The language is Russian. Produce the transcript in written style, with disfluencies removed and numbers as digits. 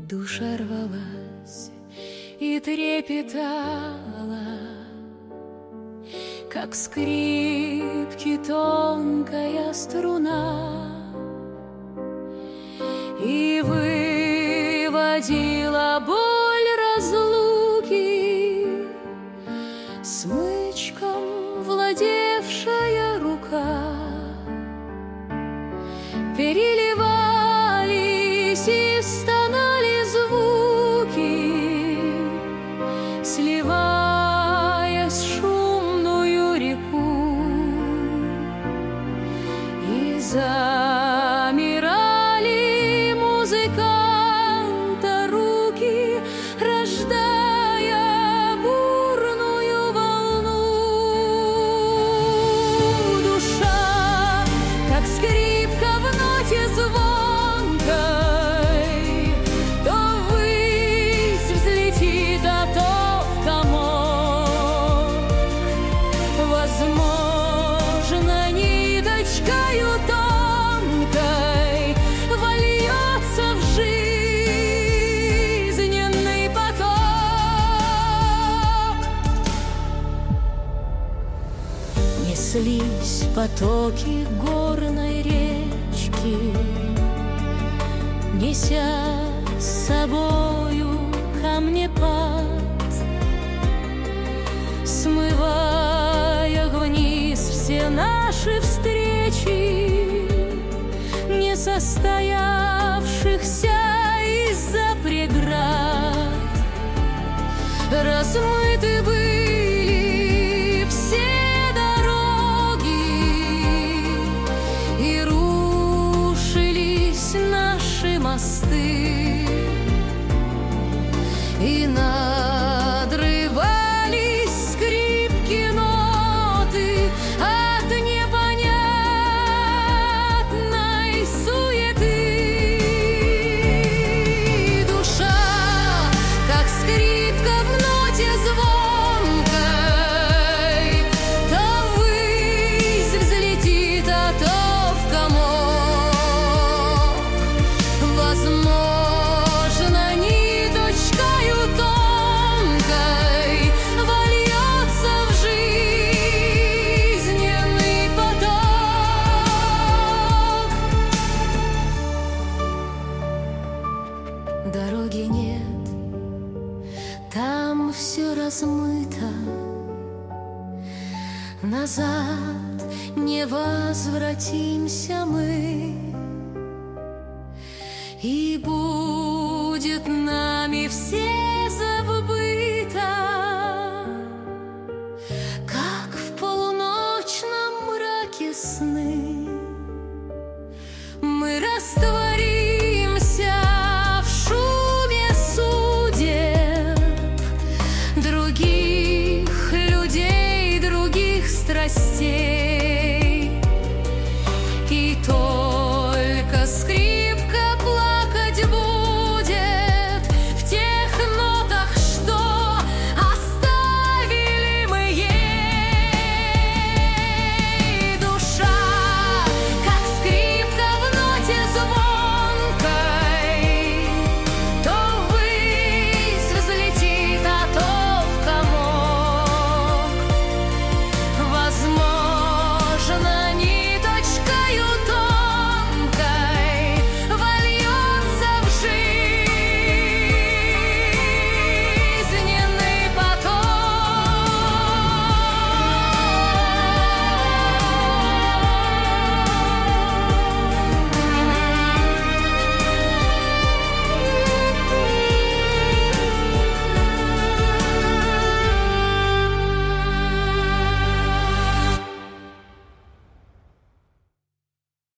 Душа рвалась и трепетала, как в скрипке тонкая струна, и выводила боль разлуки смычком владевшая рука. Переливались и стонали звуки, сливаясь в шумную реку, и замирали музыканта руки, рождая бурную волну. Душа, как скрипка в ноте звонкой, то ввысь взлетит, а то в комок. Возможно, ниточкою тонкой вольется в жизненный поток. Неслись потоки горной речки, неся с собою камнепад, смывая вниз все наши встречи, не состоявшихся из-за преград. Размыты были все дороги, и рушились наши мосты, и надрывались скрипки ноты от непонятной суеты. Душа, как скрипка в ноте звонкой, то ввысь взлетит, а то в комок. Возможно, ниточкою тонкой вольется в жизненный поток. Дороги нет, там все размыто, назад не возвратимся мы, и будет нами всем